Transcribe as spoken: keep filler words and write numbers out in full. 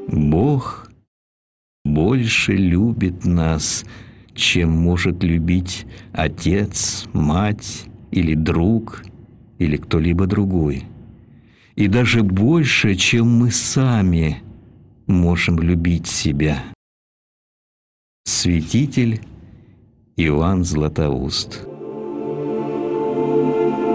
Бог больше любит нас, чем может любить отец, мать или друг, или кто-либо другой. И даже больше, чем мы сами можем любить себя. Святитель Иоанн Златоуст.